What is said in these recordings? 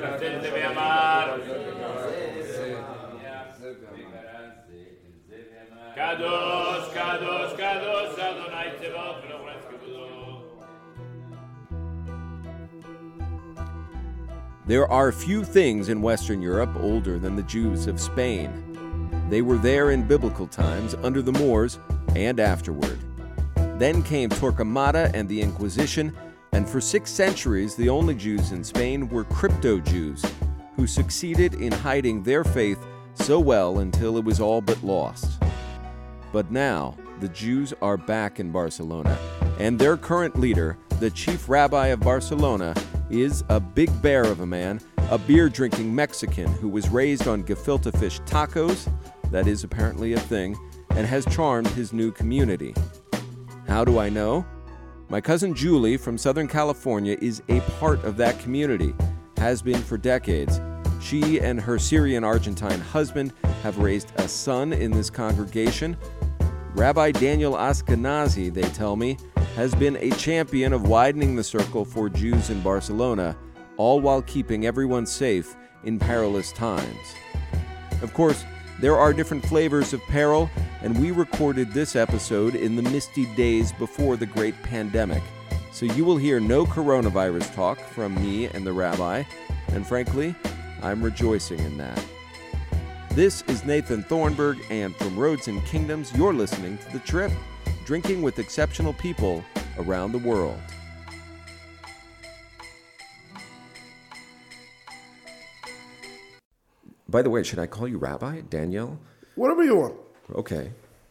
Kadosh, Kadosh, Kadosh, Adonai Tzevaot, There are few things in Western Europe older than the Jews of Spain. They were there in biblical times under the Moors and afterward. Then came Torquemada and the Inquisition, and for 6 centuries the only Jews in Spain were crypto-Jews, who succeeded in hiding their faith so well until it was all but lost. But now, the Jews are back in Barcelona, and their current leader, the chief rabbi of Barcelona, is a big bear of a man, a beer-drinking Mexican who was raised on gefilte fish tacos, that is apparently a thing, and has charmed his new community. How do I know? My cousin Julie from Southern California is a part of that community, has been for decades. She and her Syrian-Argentine husband have raised a son in this congregation. Rabbi Daniel Ashkenazi, they tell me, has been a champion of widening the circle for Jews in Barcelona, all while keeping everyone safe in perilous times. Of course, there are different flavors of peril, and we recorded this episode in the misty days before the great pandemic. So you will hear no coronavirus talk from me and the rabbi, and frankly, I'm rejoicing in that. This is Nathan Thornburg, and from Roads and Kingdoms, you're listening to The Trip, drinking with exceptional people around the world. By the way, should I call you Rabbi, Daniel? Whatever you want. Okay.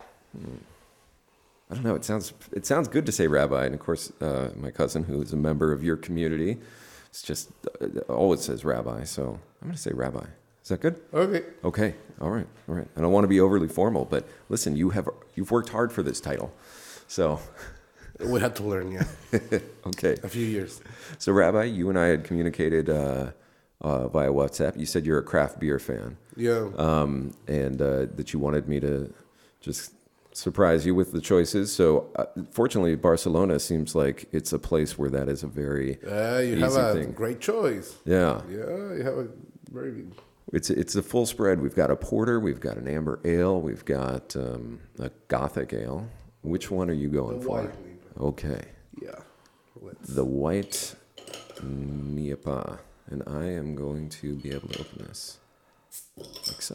I don't know. It sounds good to say Rabbi, and of course, my cousin, who is a member of your community, it's just always says Rabbi, so I'm going to say Rabbi. Is that good? Okay. All right. I don't want to be overly formal, but listen, you've worked hard for this title, so we had to learn, yeah. Okay. A few years. So, Rabbi, you and I had communicated via WhatsApp. You said you're a craft beer fan. Yeah. And that you wanted me to just surprise you with the choices. So, fortunately, Barcelona seems like it's a place where that is a very you easy have a thing. great choice. Yeah. Yeah, you have a very good. It's a full spread. We've got a porter, we've got an amber ale, we've got a gothic ale. Which one are you going for? White. Okay. Yeah. The white Niepa. And I am going to be able to open this like so.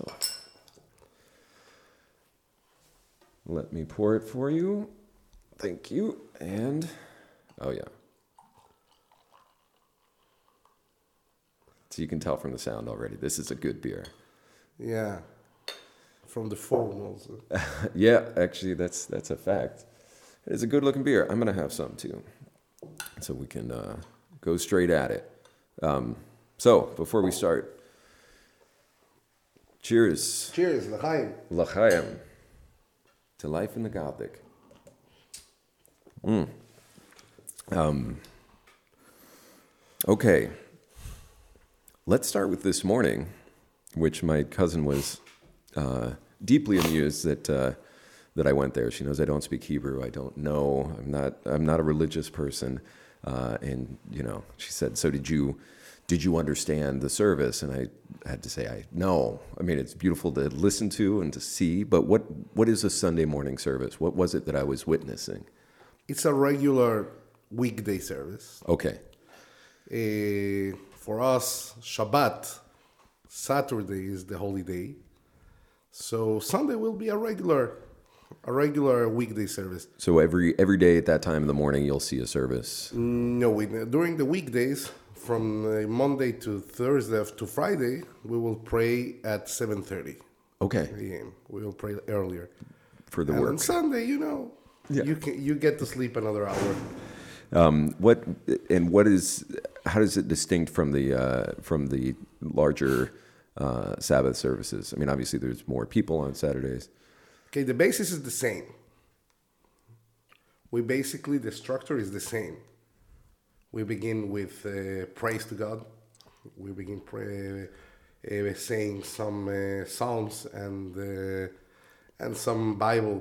Let me pour it for you. Thank you. And, oh yeah. So you can tell from the sound already, this is a good beer. Yeah. From the foam also. Yeah, actually, that's a fact. It is a good-looking beer. I'm going to have some, too. So we can go straight at it. So, before we start, cheers. Cheers, l'chaim. L'chaim. To life in the Gothic. Okay. Let's start with this morning, which my cousin was deeply amused that I went there. She knows I don't speak Hebrew. I don't know. I'm not a religious person. And she said, "So did you understand the service?" And I had to say, no. I mean, it's beautiful to listen to and to see, but what is a Sunday morning service? What was it that I was witnessing? It's a regular weekday service. Okay. For us, Shabbat, Saturday is the holy day. So Sunday will be a regular weekday service. So every day at that time in the morning, you'll see a service? No, during the weekdays, from Monday to Thursday to Friday, we will pray at 7:30. Okay. a.m. We will pray earlier. For the and work. on Sunday, Yeah. you get to sleep another hour. How does it distinct from the larger Sabbath services? I mean, obviously there's more people on Saturdays. Okay, the basis is the same. The structure is the same. We begin with praise to God. We begin saying some psalms and some Bible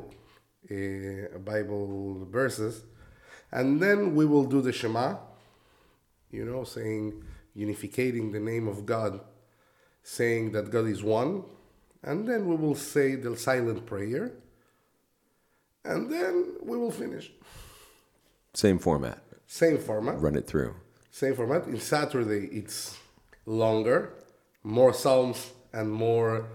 verses, and then we will do the Shema. Saying, unificating the name of God, saying that God is one, and then we will say the silent prayer, and then we will finish. Same format. Same format. Run it through. Same format. In Saturday, it's longer, more psalms and more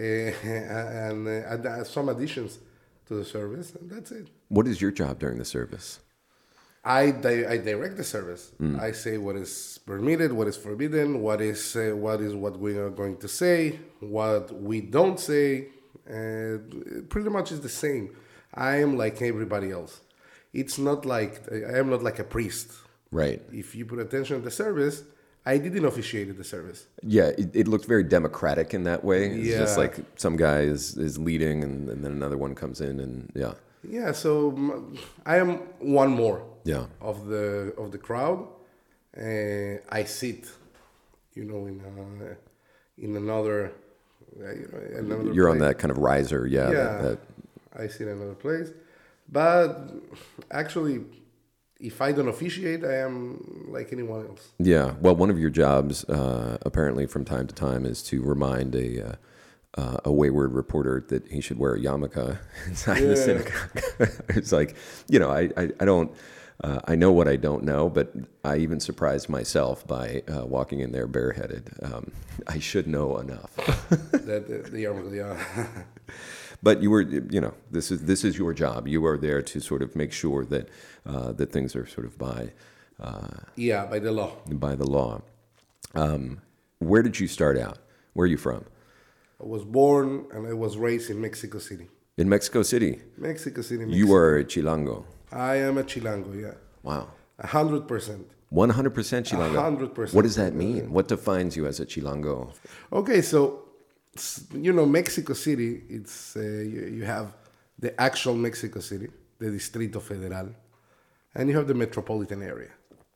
some additions to the service, and that's it. What is your job during the service? I direct the service. I say what is permitted, what is forbidden, what is what we are going to say, what we don't say. Pretty much is the same. I am like everybody else. It's not like I am not like a priest. Right. If you put attention to the service, I didn't officiate the service. Yeah, it looked very democratic in that way. It's just Yeah. like some guy is leading, and then another one comes in, and yeah. Yeah, so I am one more Yeah. of the crowd. I sit, in another. Another You're on place. that kind of riser, yeah. Yeah, I sit in another place, but actually, if I don't officiate, I am like anyone else. Yeah. Well, one of your jobs, apparently, from time to time, is to remind a wayward reporter that he should wear a yarmulke inside the synagogue. It's like, I don't. I know what I don't know, but I even surprised myself by walking in there bareheaded. I should know enough. The yarmulke, yeah. But you were, this is your job. You are there to sort of make sure that that things are sort of by By the law. by the law. Where did you start out? Where are you from? I was born and I was raised in Mexico City. In Mexico City. Mexico City, Mexico. You are a Chilango. I am a Chilango, yeah. Wow. 100%. 100% Chilango. 100%. What does that mean? What defines you as a Chilango? Okay, so Mexico City. It's you have the actual Mexico City, the Distrito Federal, and you have the metropolitan area.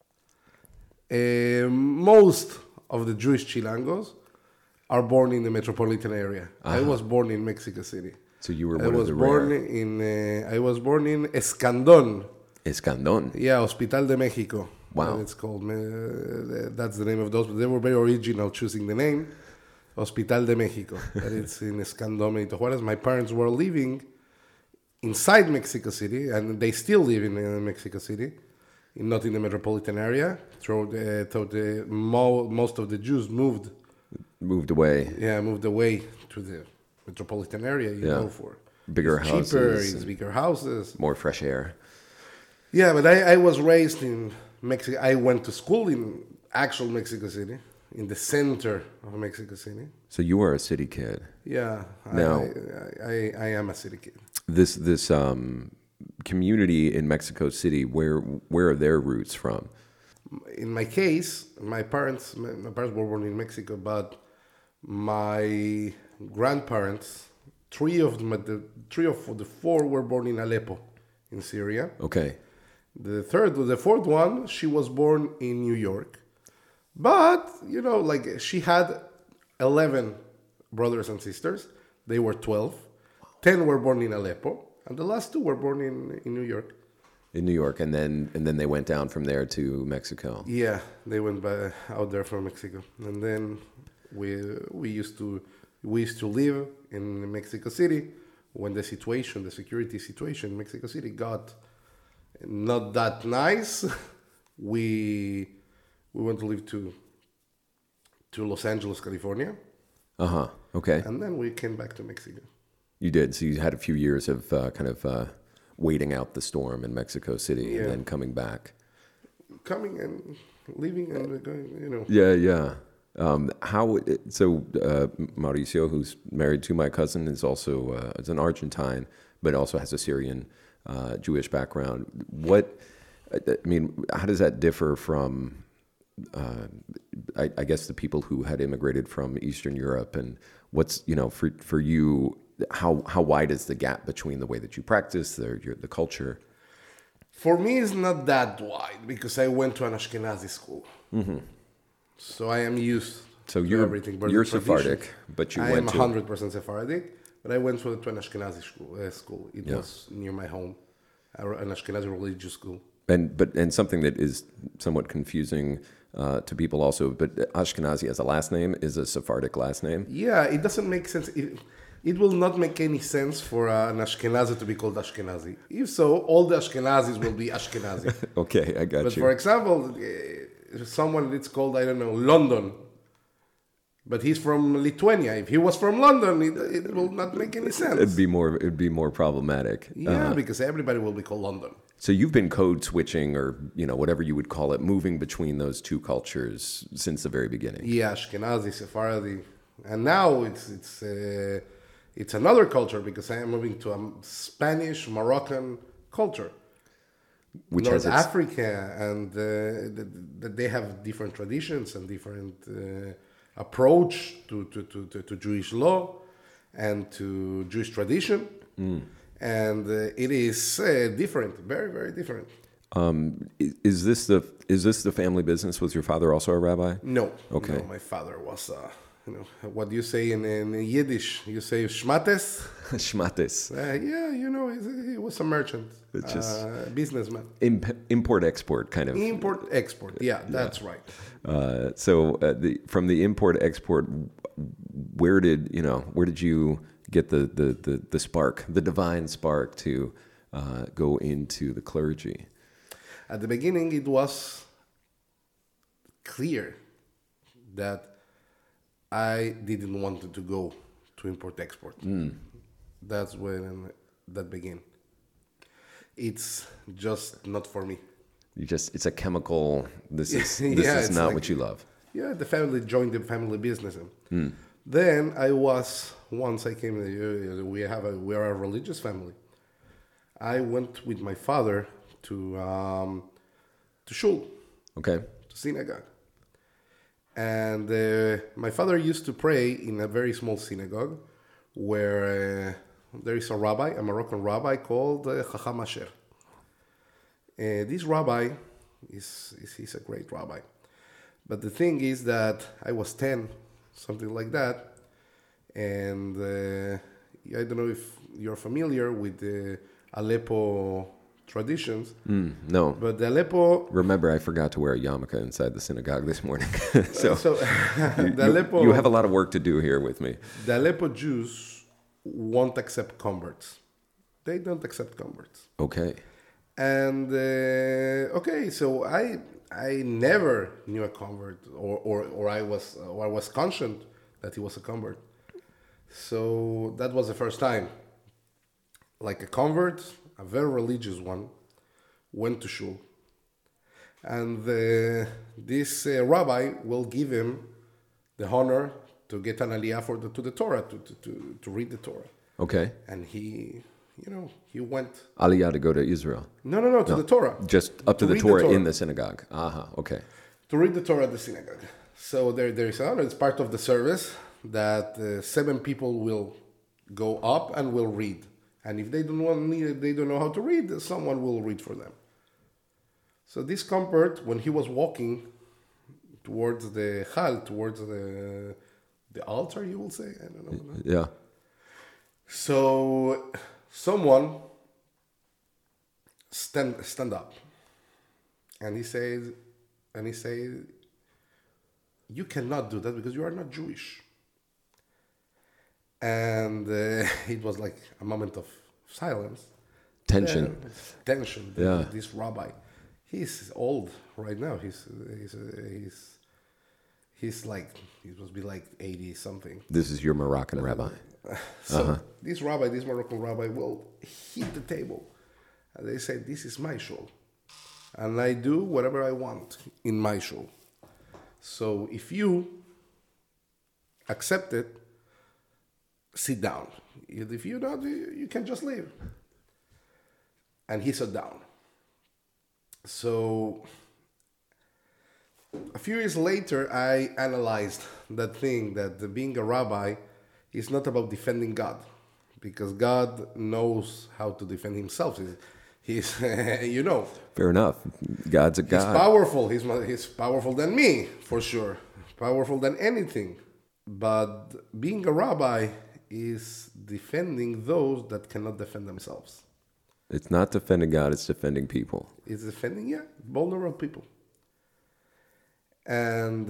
Most of the Jewish Chilangos are born in the metropolitan area. I was born in Mexico City. So you were I one of was the born rare. I was born in Escandón. Escandón. Yeah, Hospital de Mexico. Wow. It's called. That's the name of those. But they were very original choosing the name. Hospital de Mexico. That it's in Escandón, Benito Juárez. My parents were living inside Mexico City, and they still live in Mexico City, not in the metropolitan area. Most of the Jews moved away. Yeah, moved away to the metropolitan area. For bigger it's houses, cheaper, it's bigger houses, more fresh air. Yeah, but I was raised in Mexico. I went to school in actual Mexico City, in the center of Mexico City. So you are a city kid. Yeah, Now, I am a city kid. This community in Mexico City, where are their roots from? In my case, my parents were born in Mexico, but my grandparents, three of the four were born in Aleppo, in Syria. Okay. The fourth one, she was born in New York. But, she had 11 brothers and sisters. They were 12. 10 were born in Aleppo. And the last two were born in New York. In New York, and then they went down from there to Mexico. Yeah, they went out there from Mexico. And then we used to live in Mexico City when the security situation in Mexico City got not that nice. We went to live to Los Angeles, California. Okay. And then we came back to Mexico. You did. So you had a few years of waiting out the storm in Mexico City, and then coming back. Coming and leaving and going, Yeah. Mauricio, who's married to my cousin, is also is an Argentine, but also has a Syrian Jewish background. How does that differ from, I guess, the people who had immigrated from Eastern Europe? And what's, for you, how wide is the gap between the way that you practice, the culture? For me, it's not that wide because I went to an Ashkenazi school. Mm-hmm. So I am used to everything. But you're Sephardic, but I am 100% Sephardic, but I went to an Ashkenazi school. It was near my home, an Ashkenazi religious school. And something that is somewhat confusing to people also. But Ashkenazi as a last name is a Sephardic last name. Yeah, it doesn't make sense. It will not make any sense for an Ashkenazi to be called Ashkenazi. If so, all the Ashkenazis will be Ashkenazi. Okay, I got But you. for example, someone that's called, I don't know, London, but he's from Lithuania. If he was from London, it will not make any sense. It'd be more problematic. Yeah, because everybody will be called London. So you've been code switching, or whatever you would call it, moving between those two cultures since the very beginning. Yeah, Ashkenazi, Sephardi, and now it's another culture because I am moving to a Spanish Moroccan culture. Which North has its, Africa, and that they have different traditions and different approach to Jewish law and to Jewish tradition, and it is different, very, very different. Is this the family business? Was your father also a rabbi? No, Okay. no, my father was, what do you say in Yiddish? You say shmates? Shmatis. Yeah, he was a merchant, It's just- businessman. Import-export kind of. Import, export, yeah, that's right. So from the import-export, where did you get the spark, the divine spark to go into the clergy? At the beginning, it was clear that I didn't want to go to import-export. That's when that began. It's just not for me. It's a chemical. This is Yeah, is it's not like- what you love. Yeah, the family joined the family business. Then once I came, we are a religious family. I went with my father to shul, Okay. to synagogue. And my father used to pray in a very small synagogue where there is a Moroccan rabbi called Chacham Asher. This rabbi he's a great rabbi. But the thing is that I was 10, something like that. And I don't know if you're familiar with the Aleppo traditions. No. But the Aleppo... Remember, I forgot to wear a yarmulke inside the synagogue this morning. so the Aleppo, you have a lot of work to do here with me. The Aleppo Jews won't accept converts. They don't accept converts. Okay. And so I never knew a convert, or I was conscious that he was a convert. So that was the first time. Like a convert, a very religious one, went to shul, and this rabbi will give him the honor to get an aliyah to the Torah, to read the Torah. Okay. And he went. Aliyah to go to Israel. No, to the Torah. Just up to the read the Torah, Torah. in the synagogue. Okay. To read the Torah at the synagogue. So there is an honor. It's part of the service that 7 people will go up and will read. And if they don't know how to read, someone will read for them. So this convert, when he was walking towards the hall, towards the altar, you will say, I don't know. Yeah. So someone stand up, and he says, you cannot do that because you are not Jewish. And it was like a moment of silence. Tension. Tension. Yeah. This rabbi, he's old right now. He's like, he must be like 80 something. This is your Moroccan rabbi. So this Moroccan rabbi will hit the table. And they say, this is my shul. And I do whatever I want in my shul. So if you accept it, sit down. If you don't, you can just leave. And he sat down. So a few years later, I analyzed that thing, that being a rabbi is not about defending God, because God knows how to defend himself. He's Fair enough. God's a God. He's powerful. He's powerful than me, for sure. Powerful than anything. But being a rabbi is defending those that cannot defend themselves. It's not defending God, it's defending people. It's defending, vulnerable people. And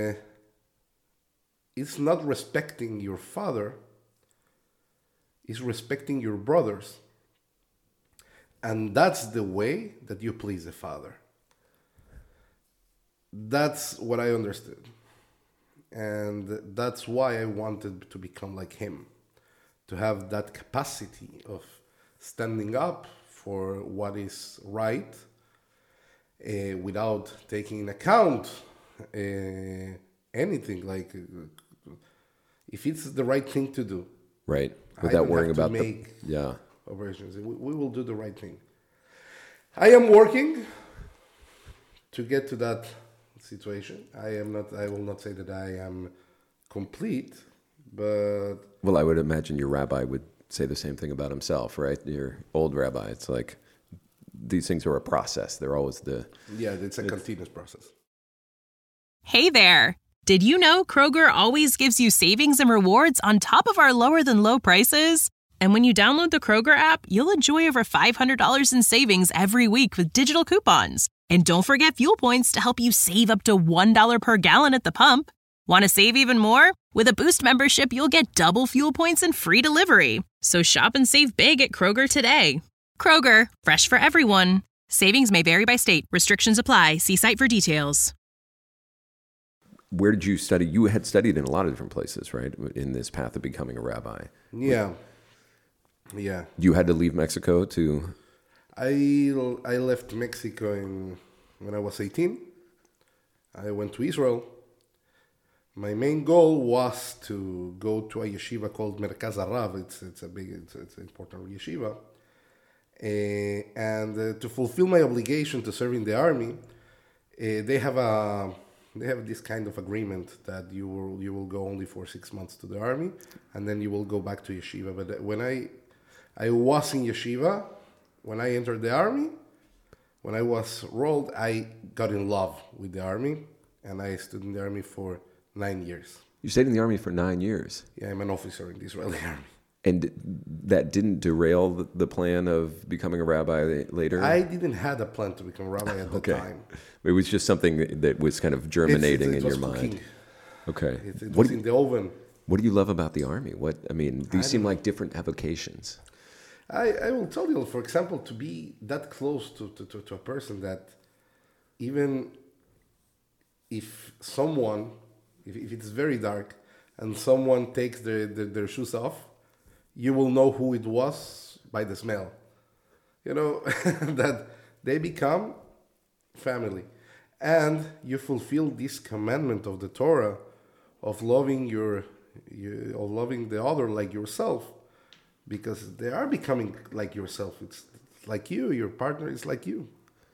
it's not respecting your father, it's respecting your brothers. And that's the way that you please the Father. That's what I understood. And that's why I wanted to become like him, to have that capacity of standing up for what is right without taking into account anything, like if it's the right thing to do. Right. Without worrying about the operations. We will do the right thing. I am working to get to that situation. I will not say that I am complete, but... Well, I would imagine your rabbi would say the same thing about himself, right? Your old rabbi. It's like these things are a process. They're always it's a continuous process. Hey there. Did you know Kroger always gives you savings and rewards on top of our lower than low prices? And when you download the Kroger app, you'll enjoy over $500 in savings every week with digital coupons. And don't forget fuel points to help you save up to $1 per gallon at the pump. Want to save even more? With a Boost membership, you'll get double fuel points and free delivery. So shop and save big at Kroger today. Kroger, fresh for everyone. Savings may vary by state. Restrictions apply. See site for details. Where did you study? You had studied in a lot of different places, right? In this path of becoming a rabbi. Yeah. You had to leave Mexico to... I left Mexico when I was 18. I went to Israel. My main goal was to go to a yeshiva called Merkaz Arav. It's an important yeshiva. And to fulfill my obligation to serve in the army, they have this kind of agreement that you will go only for 6 months to the army, and then you will go back to yeshiva. But when I was in yeshiva, when I entered the army, when I was rolled, I got in love with the army, and I stood in the army for 9 years. You stayed in the army for 9 years? Yeah, I'm an officer in the Israeli army. And that didn't derail the plan of becoming a rabbi later? I didn't have a plan to become a rabbi at the time. It was just something that was kind of germinating in your mind. Okay. It was in the oven. What do you love about the army? These seem like different avocations. I will tell you, for example, to be that close to a person that even if it's very dark and someone takes their shoes off, you will know who it was by the smell. You know, that they become family. And you fulfill this commandment of the Torah of loving of loving the other like yourself, because they are becoming like yourself. It's like you, your partner is like you.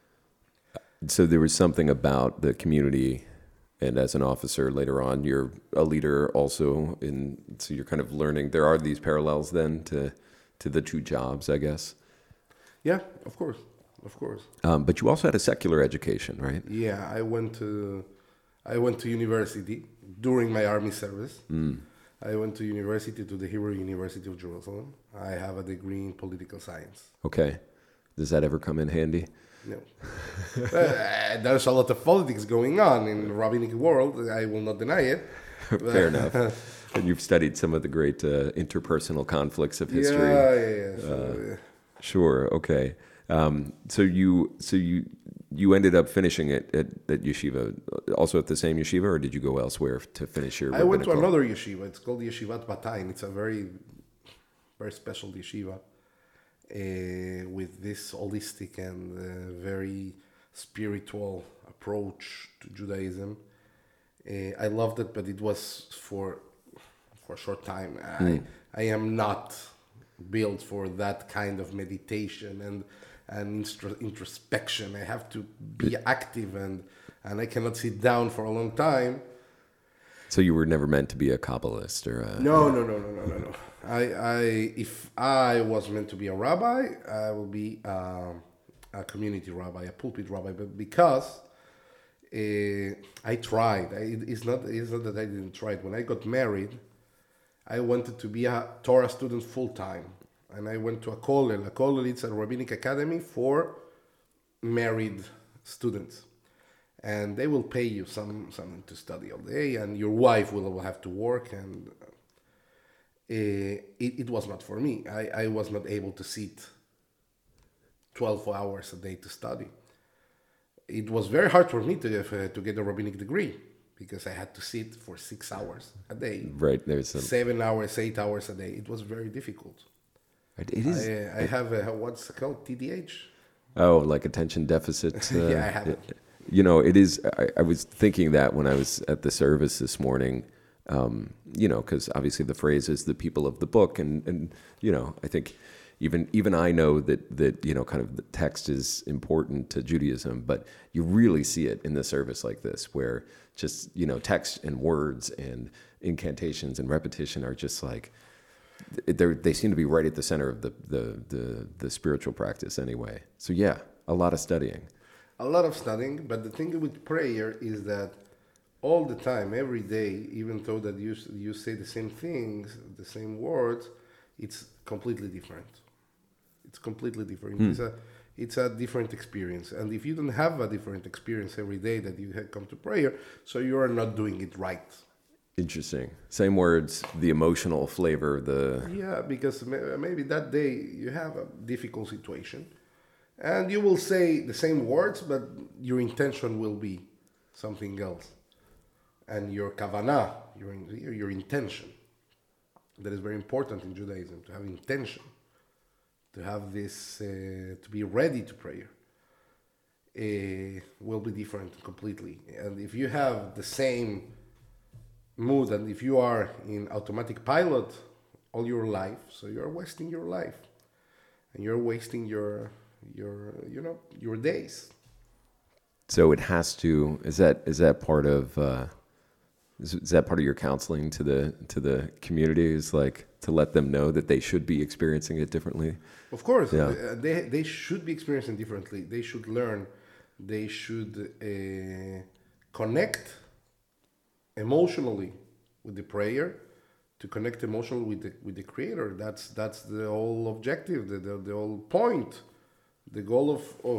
So there was something about the community, and as an officer later on, you're a leader also, so you're kind of learning. There are these parallels then to the two jobs, I guess. Yeah, of course. But you also had a secular education, right? Yeah, I went to university during my army service. I went to university, to the Hebrew University of Jerusalem. I have a degree in political science. Okay. Does that ever come in handy? No. There's a lot of politics going on in the rabbinic world. I will not deny it. Fair enough. And you've studied some of the great interpersonal conflicts of history. Yeah. Sure. Okay. So you ended up finishing it at yeshiva, also at the same yeshiva, or did you go elsewhere to finish your? I went to another yeshiva. It's called Yeshivat Batayin. It's a very, very special yeshiva with this holistic and very spiritual approach to Judaism. I loved it, but it was for a short time. I am not built for that kind of meditation and introspection. I have to be active and I cannot sit down for a long time. So you were never meant to be a Kabbalist or a... No. If I was meant to be a rabbi, I will be a community rabbi, a pulpit rabbi. But because I tried, it's not that I didn't try it. When I got married, I wanted to be a Torah student full time. And I went to a kollel. A kollel is a rabbinic academy for married students. and they will pay you something to study all day, and your wife will have to work, and it was not for me. I was not able to sit 12 hours a day to study. It was very hard for me to get a rabbinic degree because I had to sit for 6 hours a day. Right, there's 7 hours, 8 hours a day. It was very difficult. It is. I have what's it called, TDAH. Oh, like attention deficit. Yeah, I have it. You know, it is. I was thinking that when I was at the service this morning. You know, because obviously the phrase is the people of the book, and you know, I think even I know that you know, kind of the text is important to Judaism, but you really see it in the service like this, where just, you know, text and words and incantations and repetition are just like they seem to be right at the center of the spiritual practice anyway. So yeah, a lot of studying. A lot of studying, but the thing with prayer is that all the time, every day, even though that you say the same things, the same words, it's completely different. It's completely different. It's a different experience. And if you don't have a different experience every day that you have come to prayer, so you are not doing it right. Interesting. Same words, the emotional flavor, Yeah, because maybe that day you have a difficult situation, and you will say the same words, but your intention will be something else. And your kavanah, your intention, that is very important in Judaism, to have intention, to have this, to be ready to prayer, will be different completely. And if you have the same mood, and if you are in automatic pilot all your life, so you're wasting your life, and you're wasting your days. So it has to. Is that part of? Is that part of your counseling to the community? Is like to let them know that they should be experiencing it differently? Of course, yeah. They should be experiencing differently. They should learn. They should connect emotionally with the prayer, to connect emotionally with the Creator. That's the whole objective, the whole point, the goal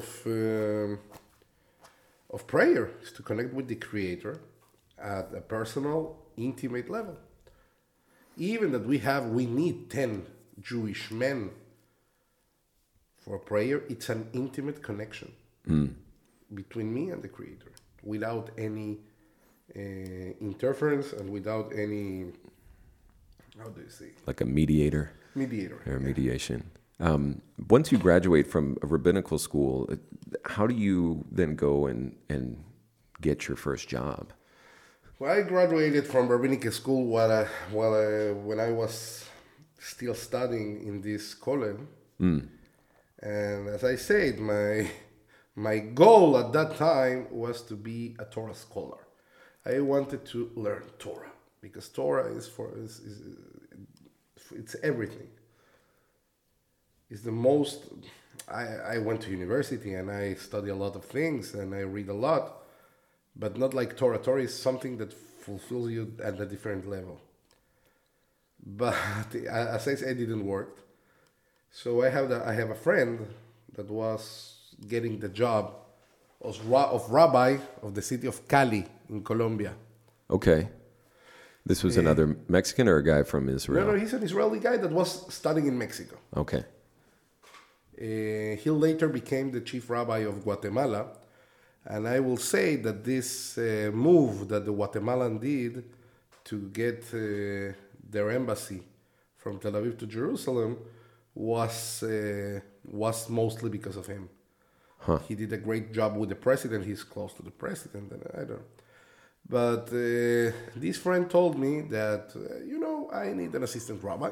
of prayer is to connect with the Creator at a personal, intimate level. Even that we need 10 Jewish men for prayer, it's an intimate connection between me and the Creator, without any interference and without any, how do you say? Like a mediator? Mediator. Or mediation. Once you graduate from a rabbinical school, how do you then go and get your first job? Well, I graduated from rabbinic school when I was still studying in this college. And as I said, my goal at that time was to be a Torah scholar. I wanted to learn Torah because Torah it's everything. It's the most. I went to university and I study a lot of things and I read a lot. But not like Torah. Torah is something that fulfills you at a different level. But as I said, it didn't work. So I have a friend that was getting the job of rabbi of the city of Cali in Colombia. Okay. This was another Mexican or a guy from Israel? No, he's an Israeli guy that was studying in Mexico. Okay. He later became the chief rabbi of Guatemala. And I will say that this move that the Guatemalan did to get their embassy from Tel Aviv to Jerusalem was mostly because of him. Huh. He did a great job with the president. He's close to the president, and I don't know. But this friend told me that, I need an assistant rabbi.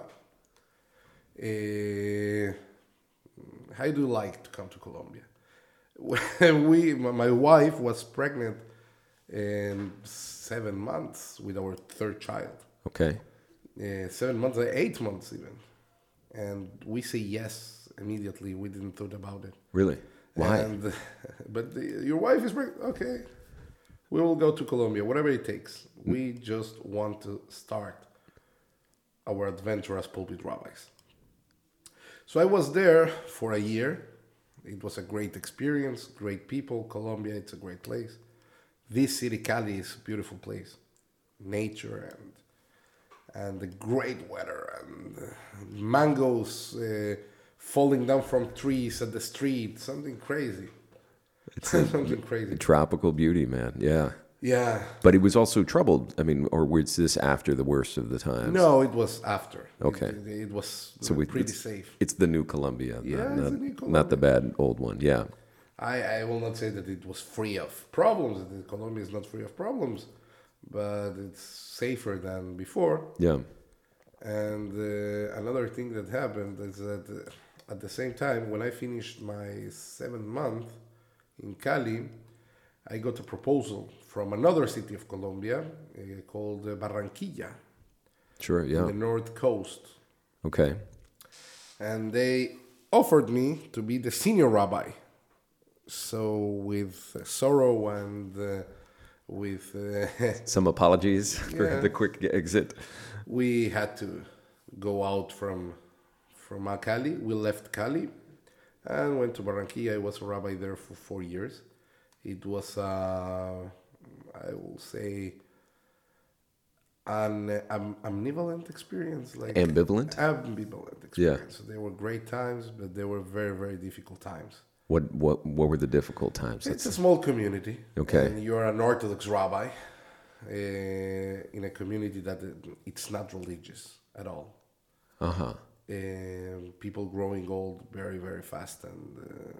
How do you like to come to Colombia? When my wife was pregnant in 7 months with our third child. Okay. 7 months, 8 months even. And we say yes immediately. We didn't thought about it. Really? Why? But your wife is pregnant. Okay. We will go to Colombia, whatever it takes. We just want to start our adventure as pulpit rabbis. So I was there for a year. It was a great experience, great people. Colombia, it's a great place. this city, Cali, is a beautiful place. Nature and the great weather and mangoes falling down from trees at the street. Something crazy. It's Something crazy. tropical beauty, man. Yeah. Yeah. But it was also troubled. I mean, or was this after the worst of the times? No, it was after. Okay. It was pretty it's, safe. It's the new Colombia, Yeah, not, it's the new Colombia. not the bad old one. Yeah. I will not say that it was free of problems. Colombia is not free of problems, but it's safer than before. Yeah. And another thing that happened is that at the same time, when I finished my 7th month in Cali, I got a proposal from another city of Colombia called Barranquilla, Sure. on Yeah. the north coast. Okay. And they offered me to be the senior rabbi. So with sorrow and with Some apologies for Yeah. the quick exit. we had to go out from Cali. We left Cali and went to Barranquilla. I was a rabbi there for 4 years. It was, I will say, an ambivalent experience. Like Ambivalent? ambivalent experience. There were great times, but there were very, very difficult times. What were the difficult times? It's a small community. Okay. And you're an Orthodox rabbi in a community that it's not religious at all. Uh-huh. People growing old very, very fast, and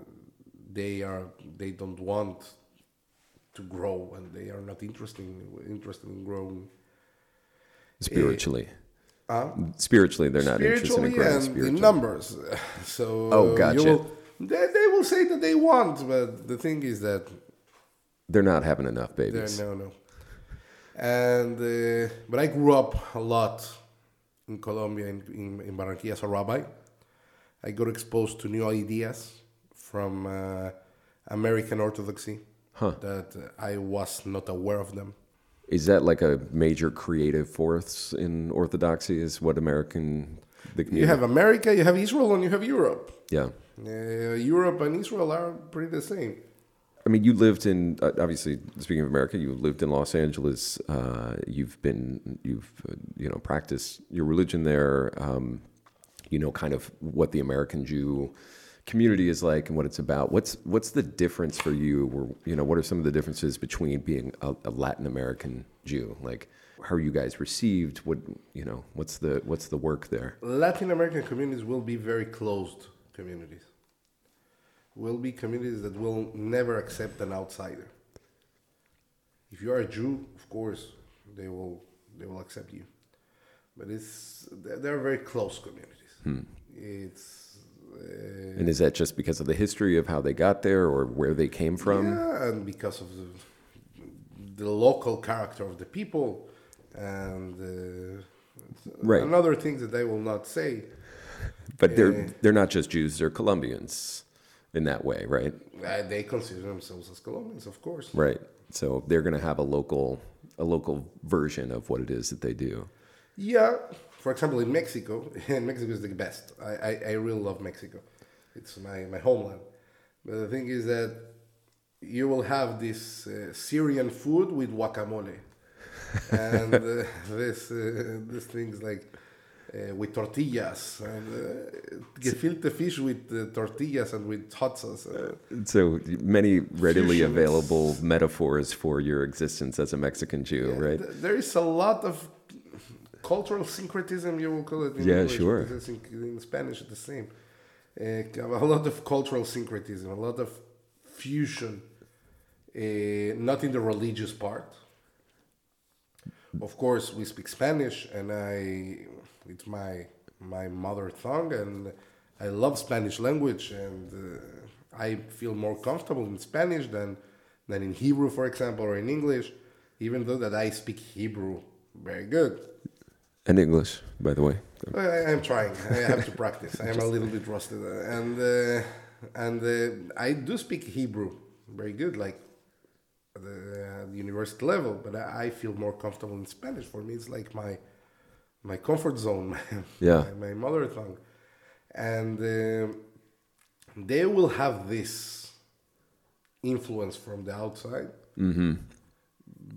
they don't want to grow, and they are not interested in growing Spiritually. Spiritually, they're not interested in spiritually growing and spiritually. in numbers. So Oh, gotcha. They will say that they want, but the thing is that They're not having enough babies. no. And but I grew up a lot in Colombia, in Barranquilla as a rabbi. I got exposed to new ideas from American Orthodoxy that I was not aware of them. Is that like a major creative force in Orthodoxy? Is what the community? You have America, you have Israel, and you have Europe. Yeah. Europe and Israel are pretty the same. I mean, you lived in obviously. Speaking of America, you lived in Los Angeles. You've practiced your religion there. You know, kind of what the American Jew community is like and what it's about. What's the difference for you? Or, what are some of the differences between being a Latin American Jew? Like, how are you guys received? What's the work there? Latin American communities will be very closed communities. Will be communities that will never accept an outsider. If you are a Jew, of course, they will accept you. But they're very close communities. And is that just because of the history of how they got there or where they came from? Yeah, and because of the local character of the people and Right. another thing that I will not say. But they're not just Jews; they're Colombians in that way, right? They consider themselves as Colombians, of course. Right. So they're going to have a local version of what it is that they do. Yeah. For example, in Mexico, Mexico is the best. I really love Mexico. It's my homeland. But the thing is that you will have this Syrian food with guacamole. And these things like with tortillas and gefilte fish with tortillas and with hot sauce. So many readily Fusion. available metaphors for your existence as a Mexican Jew, right? There is a lot of cultural syncretism, you will call it in Yeah, English. sure. Because in Spanish it's the same. A lot of cultural syncretism, a lot of fusion, not in the religious part. Of course, we speak Spanish, and it's my mother tongue, and I love Spanish language, and I feel more comfortable in Spanish than in Hebrew, for example, or in English, even though that I speak Hebrew very good. And English, by the way. I'm trying. I have to practice. I am a little bit rusted, and I do speak Hebrew very good, like at the university level. But I feel more comfortable in Spanish. For me, it's like my comfort zone, my mother tongue, and they will have this influence from the outside. Mm-hmm.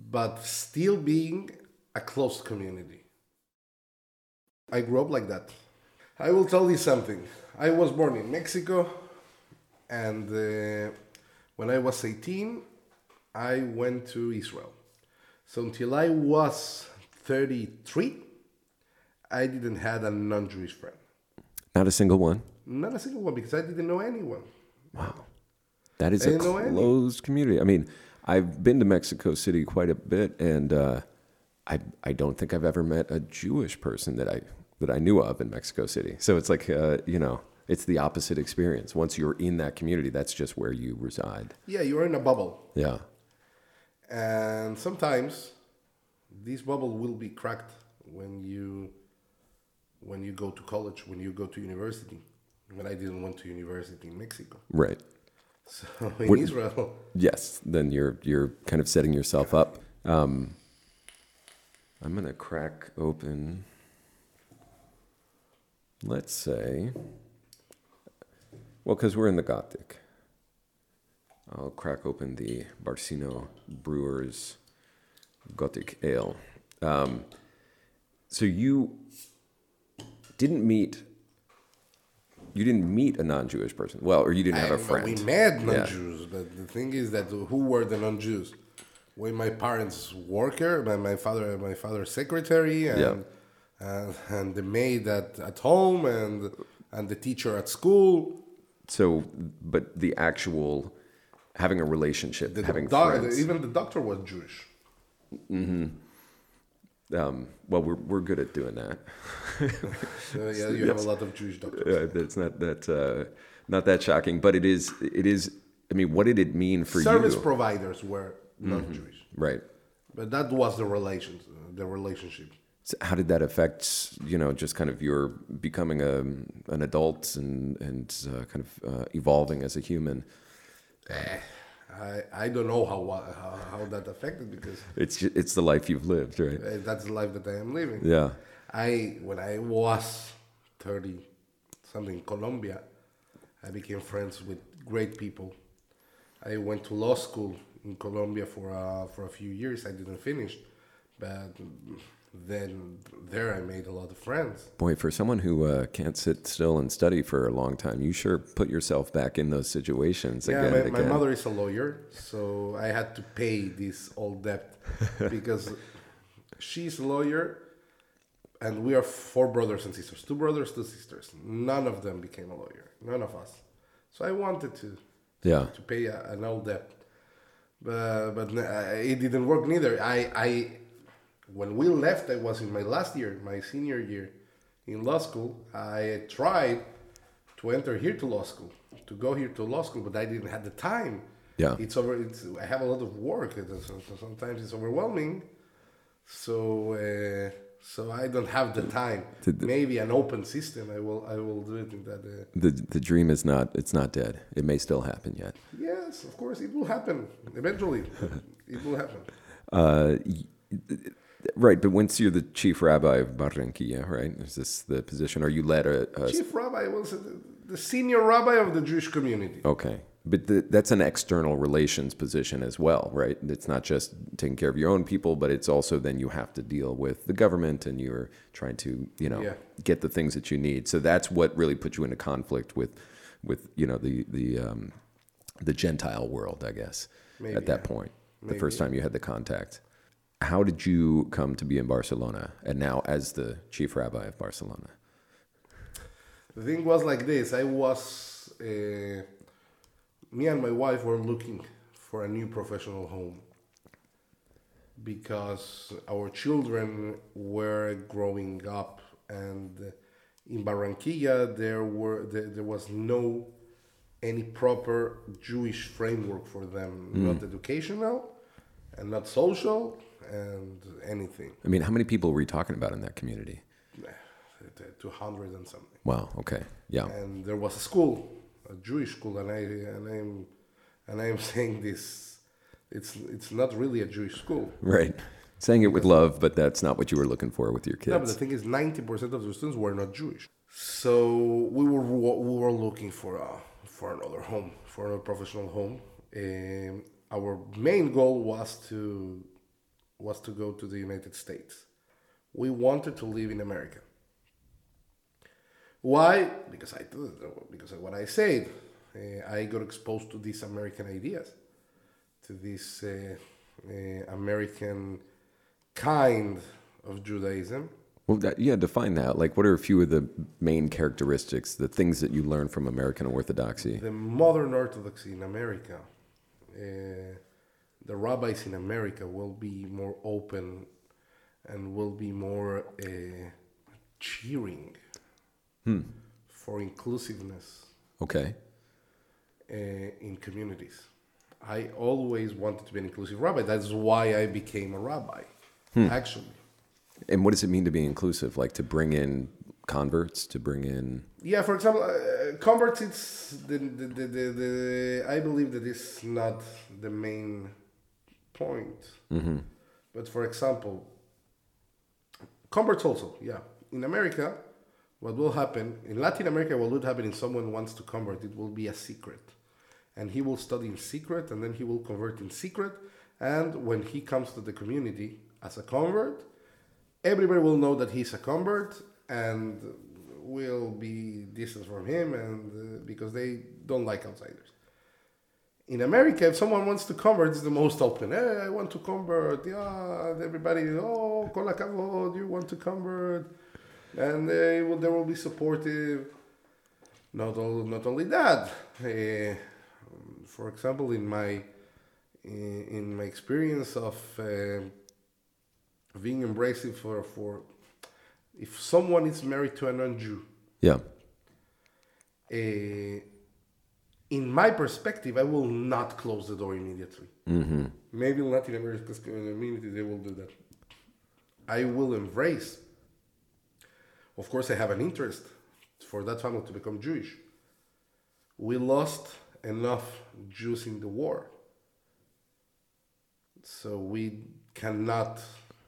but still being a close community. I grew up like that. I will tell you something. I was born in Mexico, and when I was 18, I went to Israel. So until I was 33, I didn't have a non-Jewish friend. Not a single one? Not a single one, because I didn't know anyone. Wow. That is a closed community. I mean, I've been to Mexico City quite a bit, and I don't think I've ever met a Jewish person that I knew of in Mexico City. So it's like, it's the opposite experience. Once you're in that community, that's just where you reside. Yeah, you're in a bubble. Yeah. And sometimes this bubble will be cracked when you go to college, when you go to university. When I didn't went to university in Mexico. Right. So in Israel. Yes, then you're kind of setting yourself up. I'm going to crack open, let's say, well, because we're in the Gothic. I'll crack open the Barcino Brewers Gothic Ale. So you didn't meet a non-Jewish person. Well, or you didn't have a friend. We met non-Jews, but the thing is that who were the non-Jews? Were my parents worker, my father's secretary, and the maid at home, and the teacher at school. So, but the actual having a relationship, having friends. Even the doctor was Jewish. Mm-hmm. Well, we're good at doing that. Yeah, you have a lot of Jewish doctors. It's not that shocking, but it is. I mean, what did it mean for Service providers were not Jewish, right? But that was the relationship. So how did that affect, just kind of your becoming an adult and kind of evolving as a human? I don't know how that affected, because it's the life you've lived, right? That's the life that I am living. Yeah. When I was 30 something in Colombia, I became friends with great people. I went to law school in Colombia for a few years. I didn't finish, but then there I made a lot of friends. Boy, for someone who can't sit still and study for a long time, you sure put yourself back in those situations again. Yeah, my mother is a lawyer, so I had to pay this old debt because she's a lawyer, and we are 4 brothers and sisters. 2 brothers, 2 sisters. None of them became a lawyer. None of us. So I wanted to pay an old debt, but it didn't work neither. When we left, I was in my last year, my senior year in law school. I tried to enter here to law school, to go here to law school, but I didn't have the time. Yeah, I have a lot of work, so sometimes it's overwhelming. So I don't have the time. Maybe an open system, I will do it in that. The dream is not dead. It may still happen yet. Yes, of course, it will happen eventually. It will happen. Right, but once you're the chief rabbi of Barranquilla, right? Is this the position? Or you led a chief rabbi was the senior rabbi of the Jewish community. Okay, but that's an external relations position as well, right? It's not just taking care of your own people, but it's also then you have to deal with the government, and you're trying to get the things that you need. So that's what really put you into conflict with the Gentile world, I guess. Maybe, at that point, the first time you had the contact. How did you come to be in Barcelona, and now as the chief rabbi of Barcelona? The thing was like this. Me and my wife were looking for a new professional home because our children were growing up, and in Barranquilla there was no any proper Jewish framework for them, not educational and not social and anything. I mean, how many people were we talking about in that community? 200 and something. Wow. Okay. Yeah. And there was a school, a Jewish school, and I'm saying this. It's not really a Jewish school. Right. Saying it with love, but that's not what you were looking for with your kids. No, but the thing is, 90% of the students were not Jewish. So we were looking for another home, for a professional home. Our main goal was to was to go to the United States. We wanted to live in America. Why? Because of what I said. I got exposed to these American ideas, to this American kind of Judaism. Well, define that. Like, what are a few of the main characteristics, the things that you learned from American Orthodoxy? The modern Orthodoxy in America, the rabbis in America will be more open and will be more cheering for inclusiveness. Okay. In communities. I always wanted to be an inclusive rabbi. That's why I became a rabbi, actually. And what does it mean to be inclusive? Like to bring in converts, to bring in... Yeah, for example, converts, it's I believe that is not the main point. Mm-hmm. But for example, converts also, yeah. In America, what will happen, in Latin America, what would happen if someone wants to convert, it will be a secret. And he will study in secret, and then he will convert in secret. And when he comes to the community as a convert, everybody will know that he's a convert and will be distant from him, and because they don't like outsiders. In America, if someone wants to convert, it's the most open. Hey, I want to convert. Yeah, everybody, oh, kol hakavod, you want to convert. And they will be supportive. Not only that. For example, in my experience of being embracing for if someone is married to a non-Jew, in my perspective, I will not close the door immediately. Mm-hmm. Maybe in Latin America's community they will do that. I will embrace. Of course, I have an interest for that family to become Jewish. We lost enough Jews in the war, so we cannot,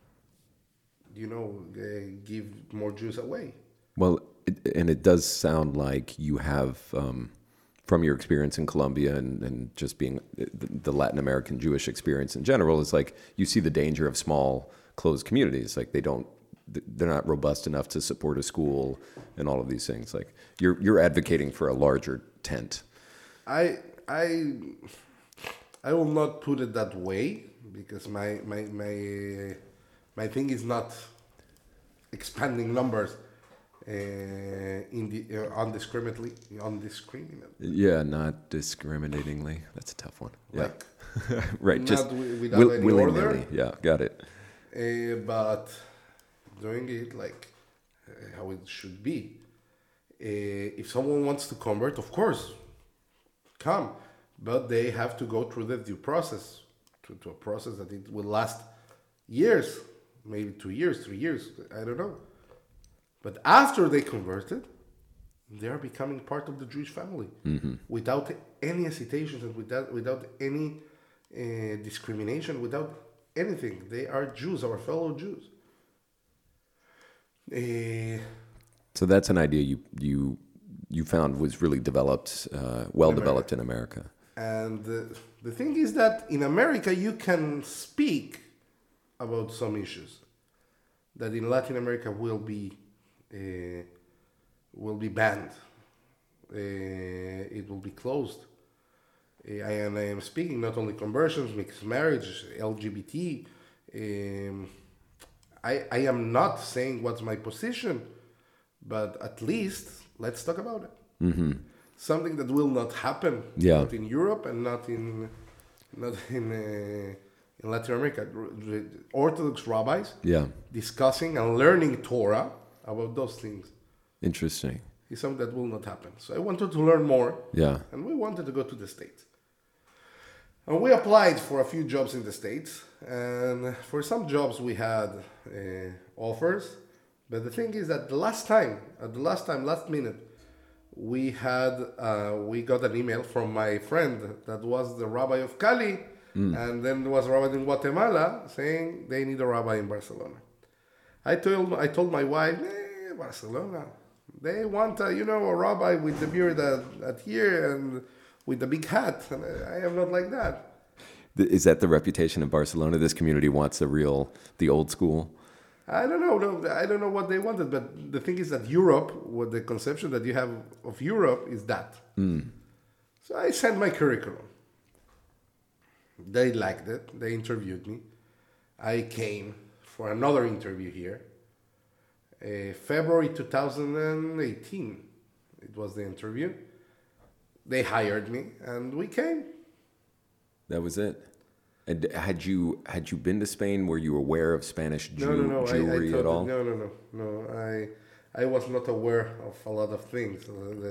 give more Jews away. Well, it does sound like you have, from your experience in Colombia and just being the Latin American Jewish experience in general, is like you see the danger of small, closed communities. Like they're not robust enough to support a school and all of these things. Like you're advocating for a larger tent. I will not put it that way, because my thing is not expanding numbers indiscriminately. Yeah, not discriminatingly. That's a tough one. Yeah, right. Just without any order. Yeah, got it. But doing it like how it should be. If someone wants to convert, of course, come, but they have to go through the due process, to a process that it will last years, maybe 2 years, 3 years, I don't know. But after they converted, they are becoming part of the Jewish family, without any hesitations and without any discrimination, without anything. They are Jews, our fellow Jews. So that's an idea you found was really developed, developed in America. And the thing is that in America you can speak about some issues that in Latin America will be banned. It will be closed. I am speaking not only conversions, mixed marriage, LGBT. I am not saying what's my position, but at least let's talk about it. Mm-hmm. Something that will not happen, not in Europe and not in Latin America. Orthodox rabbis discussing and learning Torah about those things. Interesting. It's something that will not happen. So I wanted to learn more. Yeah. And we wanted to go to the States. And we applied for a few jobs in the States. And for some jobs we had offers. But the thing is that last minute, we got an email from my friend that was the rabbi of Cali, and then was a rabbi in Guatemala, saying they need a rabbi in Barcelona. I told my wife, Barcelona, they want a rabbi with the beard at here and with the big hat, and I am not like that. Is that the reputation in Barcelona? This community wants the old school? I don't know. No, I don't know what they wanted, but the thing is that Europe, what the conception that you have of Europe is that. So I sent my curriculum. They liked it. They interviewed me. I came for another interview here. February 2018, it was the interview. They hired me, and we came. That was it. And had you been to Spain? Were you aware of Spanish jewelry at all? No. I was not aware of a lot of things.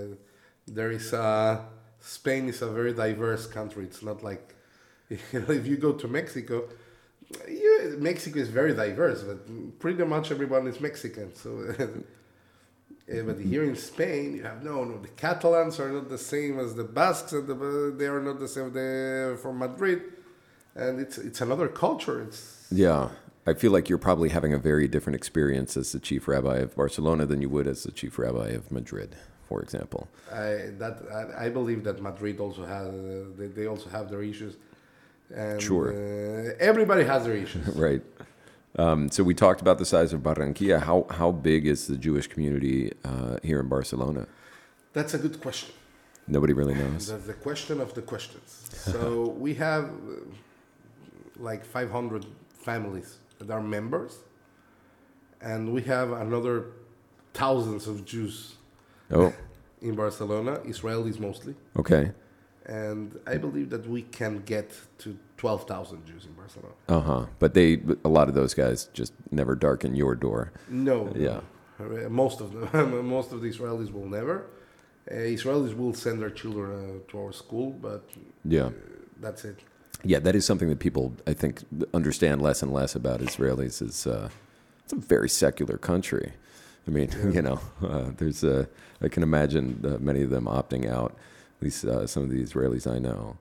Spain is a very diverse country. It's not like if you go to Mexico. Mexico is very diverse, but pretty much everyone is Mexican. So, but here in Spain, you have the Catalans are not the same as the Basques, and they are not the same. They're from Madrid, and it's another culture. Yeah, I feel like you're probably having a very different experience as the chief rabbi of Barcelona than you would as the chief rabbi of Madrid, for example. I believe that Madrid also has they also have their issues. And, sure. Everybody has their issues. Right. So we talked about the size of Barranquilla. How big is the Jewish community here in Barcelona? That's a good question. Nobody really knows. That's the question of the questions. So we have like 500 families that are members, and we have another thousands of Jews in Barcelona, Israelis mostly. Okay. And I believe that we can get to 12,000 Jews in Barcelona. But a lot of those guys just never darken your door. No. Yeah. Most of them, most of the Israelis will never. Israelis will send their children to our school, but that's it. Yeah, that is something that people, I think, understand less and less about Israelis. It's a very secular country. I mean, there's I can imagine many of them opting out. At least some of the Israelis I know.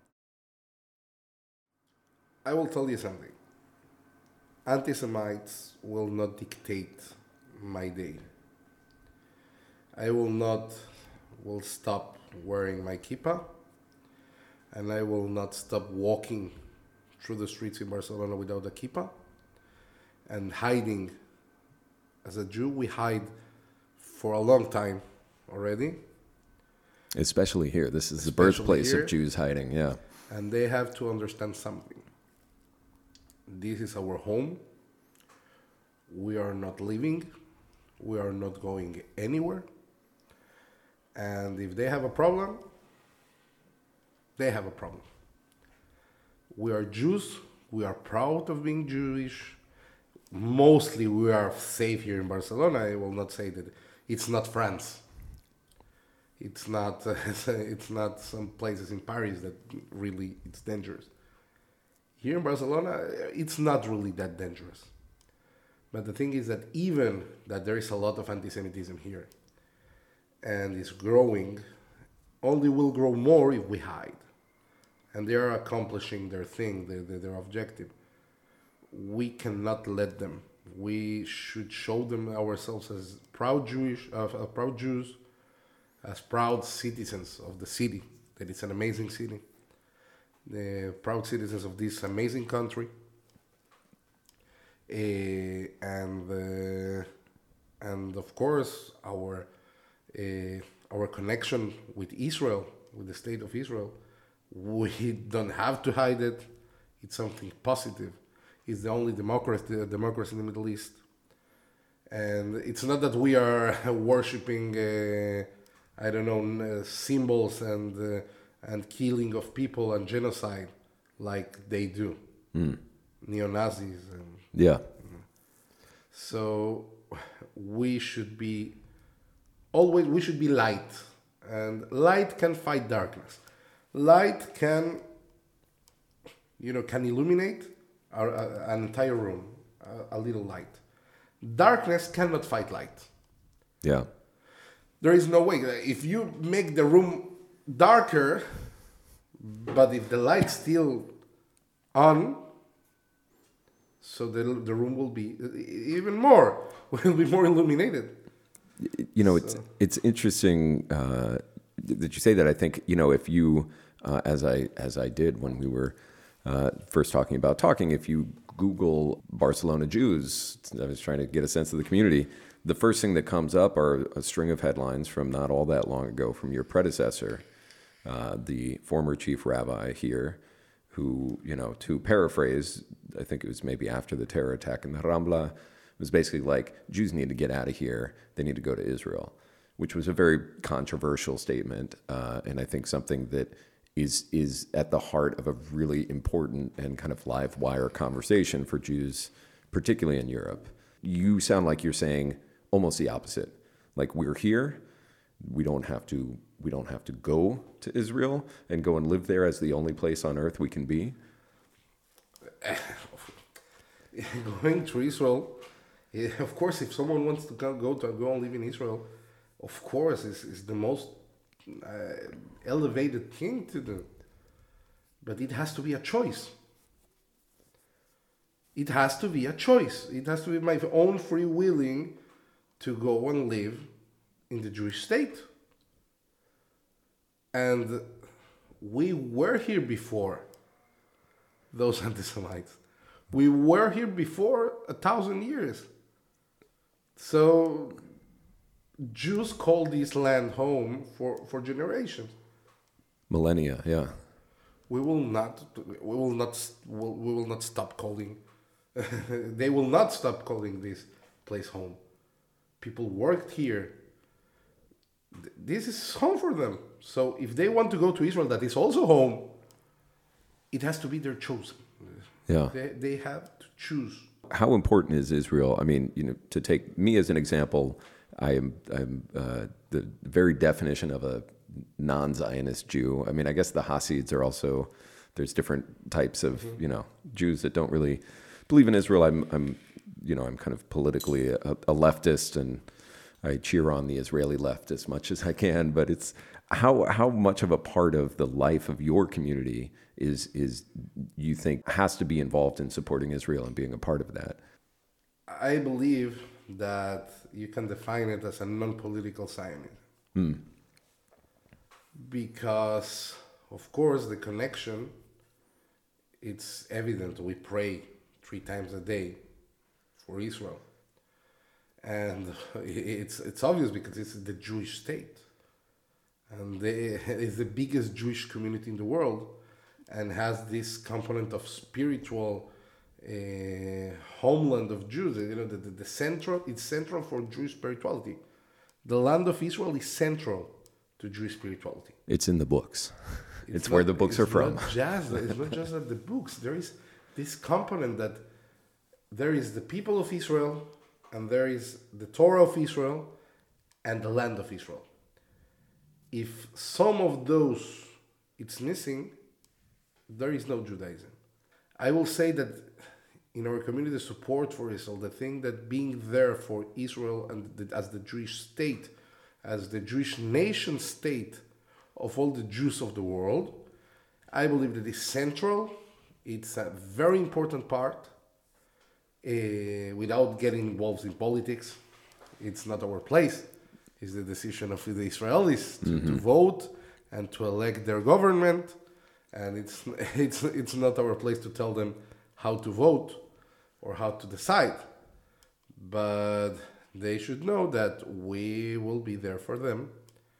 I will tell you something. Anti-Semites will not dictate my day. I will stop wearing my kippah, and I will not stop walking through the streets in Barcelona without a kippah, and hiding. As a Jew, we hide for a long time already. Especially here. This is the birthplace of Jews hiding, yeah. And they have to understand something. This is our home. We are not leaving. We are not going anywhere. And if they have a problem, they have a problem. We are Jews. We are proud of being Jewish. Mostly we are safe here in Barcelona. I will not say that it's not France. It's not some places in Paris that really it's dangerous. Here in Barcelona, it's not really that dangerous. But the thing is that even that there is a lot of anti-Semitism here, and it's growing, only will grow more if we hide. And they are accomplishing their thing, their objective. We cannot let them. We should show them ourselves as proud Jews, as proud citizens of the city, that it's an amazing city, the proud citizens of this amazing country, and of course our connection with Israel, with the state of Israel. We don't have to hide it. It's something positive. It's the only democracy in the Middle East, and it's not that we are worshiping. Symbols and killing of people and genocide like they do, neo-Nazis. So we should be light, and light can fight darkness. Light can illuminate an entire room, a little light. Darkness cannot fight light. Yeah. There is no way. If you make the room darker, but if the light's still on, so the room will be even more, will be more illuminated. It's interesting that you say that. I think, if you, as I did when we were first talking about talking. If you Google Barcelona Jews, I was trying to get a sense of the community. The first thing that comes up are a string of headlines from not all that long ago from your predecessor, the former chief rabbi here, who, to paraphrase, I think it was maybe after the terror attack in the Rambla, was basically like, Jews need to get out of here. They need to go to Israel, which was a very controversial statement, and I think something that is at the heart of a really important and kind of live wire conversation for Jews, particularly in Europe. You sound like you're saying almost the opposite. Like, we're here, we don't have to go to Israel and go and live there as the only place on earth we can be. Going to Israel, of course, if someone wants to go and live in Israel, of course, is the most elevated thing to do. But it has to be a choice. It has to be a choice. It has to be my own free willing to go and live in the Jewish state. And we were here before those anti-Semites. We were here before 1,000 years. So Jews call this land home for generations. Millennia, yeah. We will not stop calling. They will not stop calling this place home. People worked here. This is home for them. So if they want to go to Israel, that is also home, it has to be their chosen. Yeah. They have to choose. How important is Israel? I mean, to take me as an example, I'm the very definition of a non-Zionist Jew. I mean, I guess the Hasids are also, there's different types of, Jews that don't really believe in Israel. I'm kind of politically a leftist, and I cheer on the Israeli left as much as I can, but it's how much of a part of the life of your community is you think has to be involved in supporting Israel and being a part of that? I believe that you can define it as a non-political Zionism. Because, of course, the connection, it's evident. We pray 3 times a day for Israel. And it's obvious because it's the Jewish state. And it's the biggest Jewish community in the world and has this component of spiritual homeland of Jews. It's central for Jewish spirituality. The land of Israel is central to Jewish spirituality. It's in the books. It's where the books are from. It's not just at the books. There is this component that there is the people of Israel, and there is the Torah of Israel, and the land of Israel. If some of those it's missing, there is no Judaism. I will say that in our community, the support for Israel, the thing that being there for Israel and as the Jewish state, as the Jewish nation state of all the Jews of the world, I believe that is central. It's a very important part. Without getting involved in politics, it's not our place. It's the decision of the Israelis to vote and to elect their government, and it's not our place to tell them how to vote or how to decide. But they should know that we will be there for them,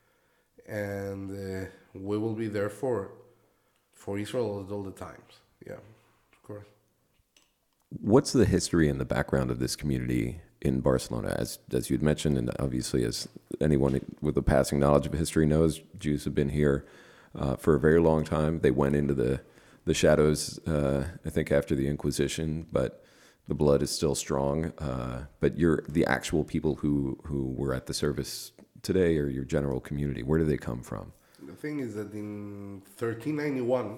and we will be there for Israel at all the times. Yeah, of course. What's the history and the background of this community in Barcelona? As you'd mentioned, and obviously as anyone with a passing knowledge of history knows, Jews have been here for a very long time. They went into the shadows, I think, after the Inquisition, but the blood is still strong. But you're the actual people who were at the service today, or your general community, where do they come from? The thing is that in 1391,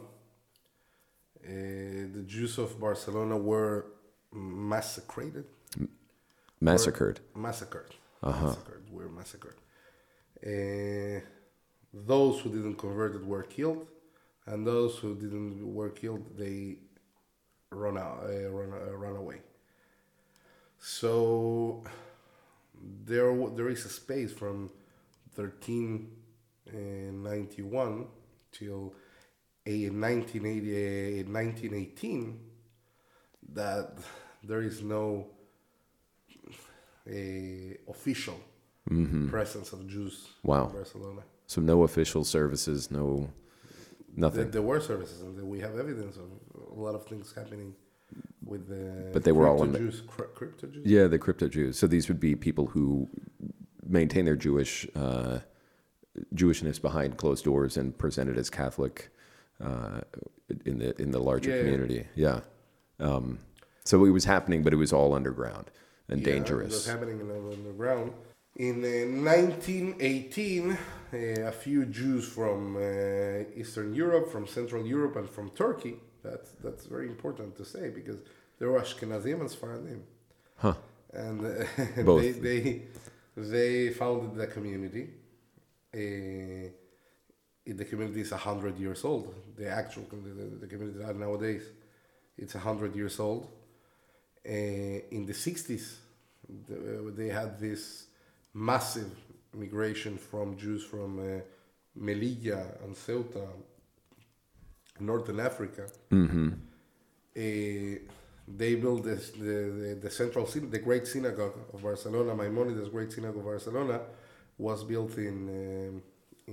the Jews of Barcelona were massacred. Massacred. Massacred. Uh-huh. Massacred. Were massacred. Those who didn't convert were killed, and those who were killed, they run away. So there is a space from 1391 till in 1918 that there is no official presence of Jews Wow. in Barcelona. So no official services, nothing. There were services, and we have evidence of a lot of things happening with the But they were all in Jews, crypto Jews. Yeah, the crypto Jews. So these would be people who maintain their Jewishness behind closed doors and presented as Catholic in the larger community. Yeah. So it was happening, but it was all underground and dangerous. It was happening underground. In 1918, a few Jews from Eastern Europe, from Central Europe, and from Turkey. That's very important to say because they were Ashkenazim and Sfaradim. Huh. And Both. they founded the community. The community is 100 years old. The actual the community nowadays, it's 100 years old. In the 60s, they had this massive migration from Jews from Melilla and Ceuta, Northern Africa. Mm-hmm. They built the central the great synagogue of Barcelona. Maimonides' great synagogue of Barcelona was built in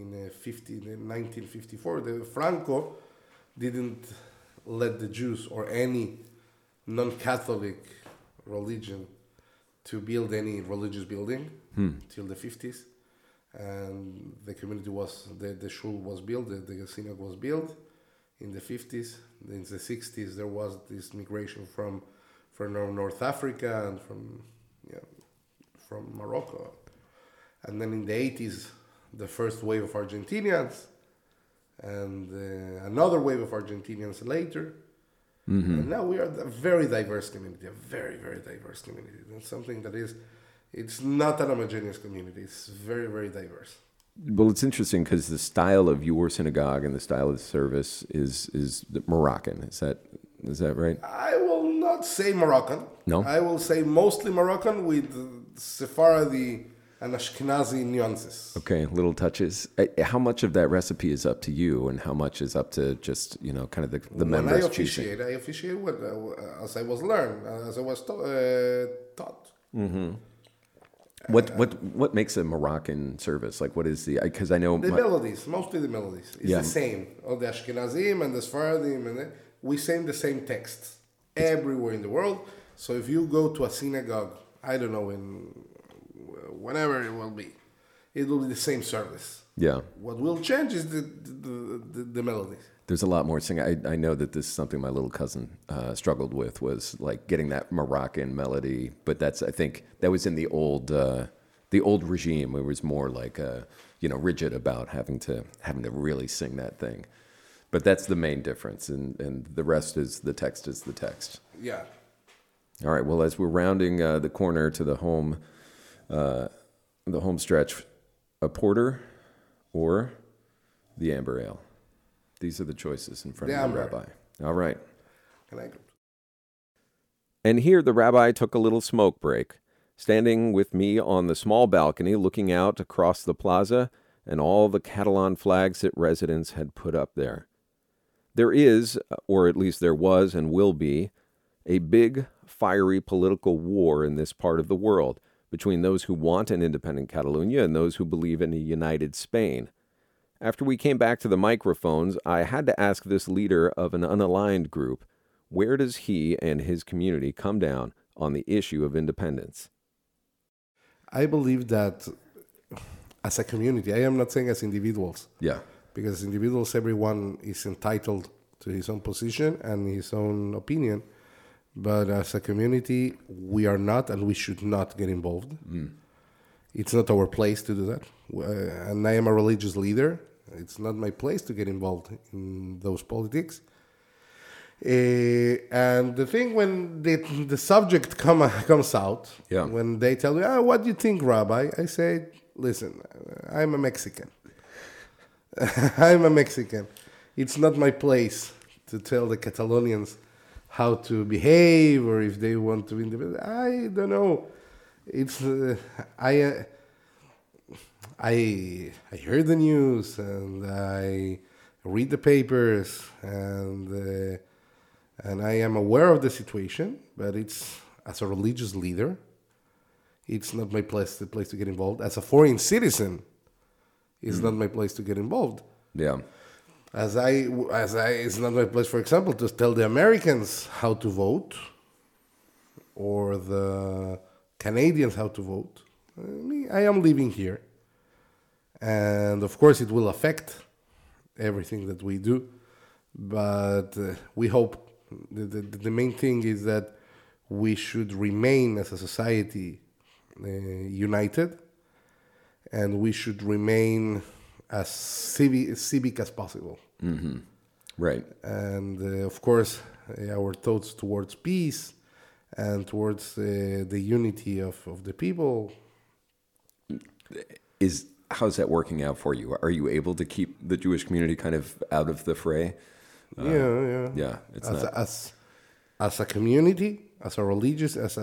1954. Franco didn't let the Jews or any non-Catholic religion to build any religious building till the 50s, and the community was the shul was built, the synagogue was built in the 50s. In the 60s, there was this migration from North Africa and from Morocco, and then in the 80s, the first wave of Argentinians, and another wave of Argentinians later. Mm-hmm. And now we are a very diverse community, a very, very diverse community. It's something that it's not an homogeneous community. It's very, very diverse. Well, it's interesting because the style of your synagogue and the style of the service is Moroccan. Is that right? I will not say Moroccan. No? I will say mostly Moroccan with Sephardi and Ashkenazi nuances. Okay, little touches. How much of that recipe is up to you, and how much is up to just kind of the members? When I officiate as I was learned, as I was taught. Mm-hmm. What makes a Moroccan service? Like, what is because I know melodies, mostly the melodies. It's the same. All the Ashkenazim and the Sephardim, and we sing the same texts everywhere in the world. So if you go to a synagogue, I don't know, whenever it will be the same service. Yeah. What will change is the melodies. There's a lot more singing. I know that this is something my little cousin struggled with, was like getting that Moroccan melody. But I think that was in the old regime. It was more like rigid about having to really sing that thing. But that's the main difference, and the rest is the text is the text. Yeah. All right. Well, as we're rounding the corner to the home stretch, a porter or the amber ale. These are the choices in front of the rabbi. All right. And here the rabbi took a little smoke break, standing with me on the small balcony looking out across the plaza and all the Catalan flags that residents had put up there. There is, or at least there was and will be, a big, fiery political war in this part of the world between those who want an independent Catalonia and those who believe in a united Spain. After we came back to the microphones, I had to ask this leader of an unaligned group, where does he and his community come down on the issue of independence? I believe that as a community, I am not saying as individuals. Yeah. Because individuals, everyone is entitled to his own position and his own opinion. But as a community, we are not and we should not get involved. Mm. It's not our place to do that. And I am a religious leader. It's not my place to get involved in those politics. And the thing when the subject comes out, when they tell me, what do you think, Rabbi? I say, listen, I'm a Mexican. I'm a Mexican. It's not my place to tell the Catalonians how to behave or if they want to be independent. I don't know. It's I heard the news and I read the papers, and I am aware of the situation. But it's as a religious leader, it's not my place to get involved. As a foreign citizen, it's not my place to get involved. Yeah. It's not my place, for example, to tell the Americans how to vote or the Canadians how to vote. I am living here. And of course it will affect everything that we do. But we hope the main thing is that we should remain as a society united, and we should remain as civic as possible. Mm-hmm. Right. And of course, our thoughts towards peace and towards the unity of the people. How's that working out for you? Are you able to keep the Jewish community kind of out of the fray? Yeah. It's as a community, as a religious, as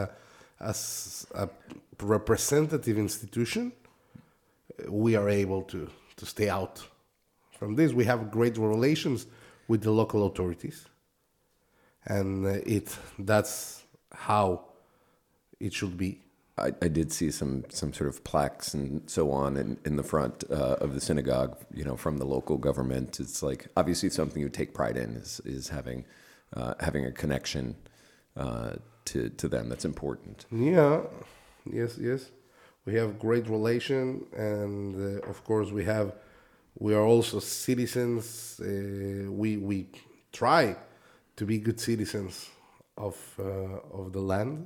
a representative institution, we are able to stay out from this. We have great relations with the local authorities, and that's how it should be. I did see some sort of plaques and so on in the front of the synagogue, from the local government. It's like obviously something you take pride in is having a connection to them. That's important. Yeah, yes. We have great relation, and of course we are also citizens. We try to be good citizens of the land.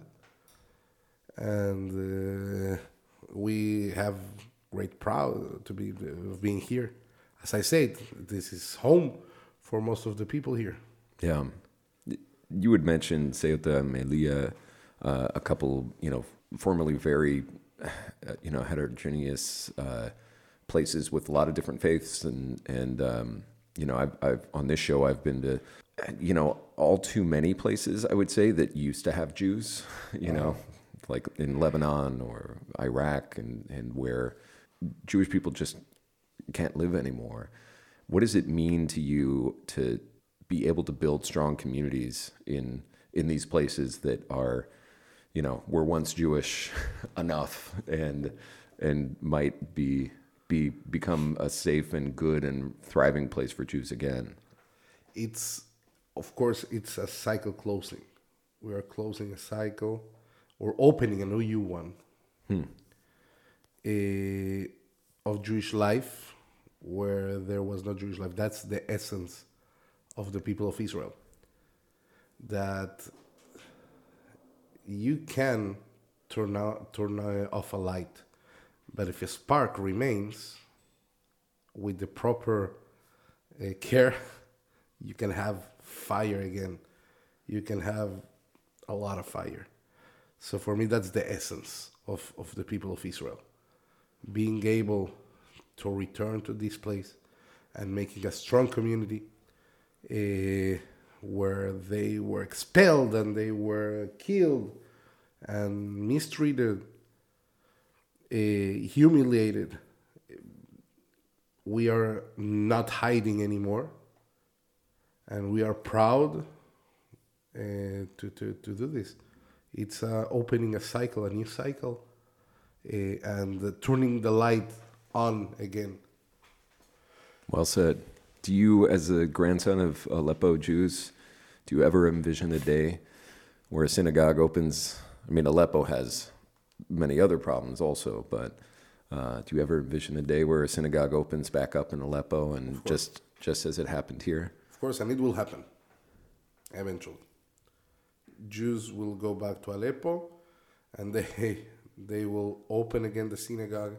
And we have great proud of being here. As I said, this is home for most of the people here. Yeah. You had mentioned Ceuta, Melilla, a couple, formerly very, heterogeneous places with a lot of different faiths. And I've on this show, I've been to, all too many places, I would say, that used to have Jews, like in Lebanon or Iraq, and where Jewish people just can't live anymore. What does it mean to you to be able to build strong communities in these places that are, were once Jewish enough and might become a safe and good and thriving place for Jews again? Of course, it's a cycle closing. We are closing a cycle. Or opening a new one of Jewish life where there was no Jewish life. That's the essence of the people of Israel. That you can turn off a light, but if a spark remains with the proper care, you can have fire again. You can have a lot of fire. So for me, that's the essence of the people of Israel. Being able to return to this place and making a strong community where they were expelled and they were killed and mistreated, humiliated. We are not hiding anymore, and we are proud to do this. It's opening a cycle, a new cycle, and turning the light on again. Well said. Do you, as a grandson of Aleppo Jews, do you ever envision a day where a synagogue opens? I mean, Aleppo has many other problems also, but do you ever envision a day where a synagogue opens back up in Aleppo, and just as it happened here? Of course, and it will happen eventually. Jews will go back to Aleppo, and they will open again the synagogue,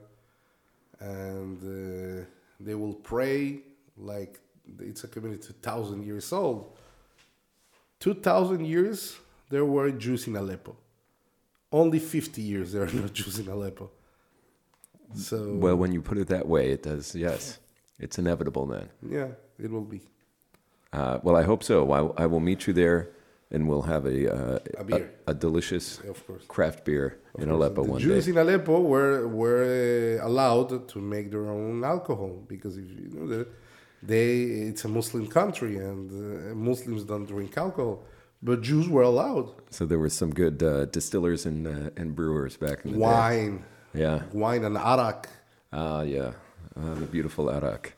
and they will pray like it's a community 2,000 years old. 2,000 years there were Jews in Aleppo. Only 50 years there are no Jews in Aleppo. So well, when you put it that way, it does. Yes, it's inevitable then. Yeah, it will be. Well, I hope so. I will meet you there. And we'll have a delicious craft beer in Aleppo one day. The Jews in Aleppo were allowed to make their own alcohol, because if you know that It's a Muslim country, and Muslims don't drink alcohol, but Jews were allowed. So there were some good distillers and brewers back in the day. Wine. Yeah. Wine and arak. Yeah. The beautiful arak.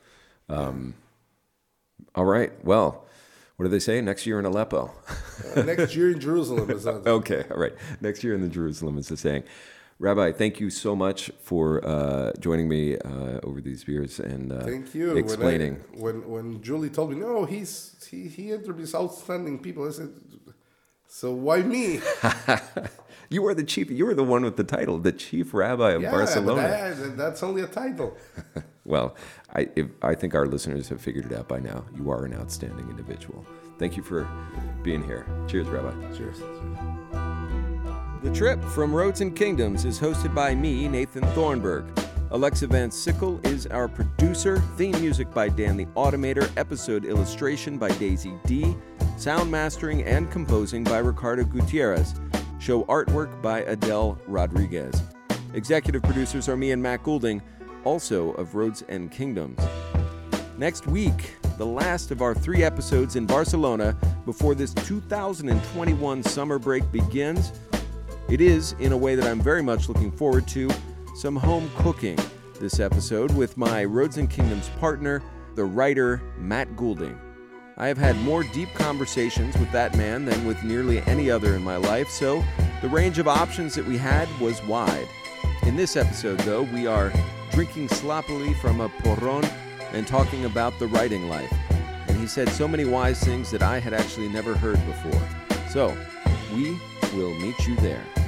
All right. Well, what do they say? Next year in Aleppo. Next year in Jerusalem. Is that... Okay. All right. Next year in the Jerusalem is the saying. Rabbi, thank you so much for joining me over these years and thank you. Explaining. When Julie told me, no, he interviews outstanding people, I said, so why me? You were the chief. You were the one with the title, the chief rabbi of Barcelona. But that's only a title. Well, I think our listeners have figured it out by now. You are an outstanding individual. Thank you for being here. Cheers, Rabbi. Cheers. The Trip from Roads and Kingdoms is hosted by me, Nathan Thornburg. Alexa Van Sickle is our producer. Theme music by Dan the Automator. Episode illustration by Daisy D. Sound mastering and composing by Ricardo Gutierrez. Show artwork by Adele Rodriguez. Executive producers are me and Matt Goulding, also of Roads and Kingdoms. Next week, the last of our 3 episodes in Barcelona before this 2021 summer break begins. It is, in a way that I'm very much looking forward to, some home cooking this episode with my Roads and Kingdoms partner, the writer Matt Goulding. I have had more deep conversations with that man than with nearly any other in my life, so the range of options that we had was wide. In this episode, though, we are drinking sloppily from a porron and talking about the writing life. And he said so many wise things that I had actually never heard before. So, we will meet you there.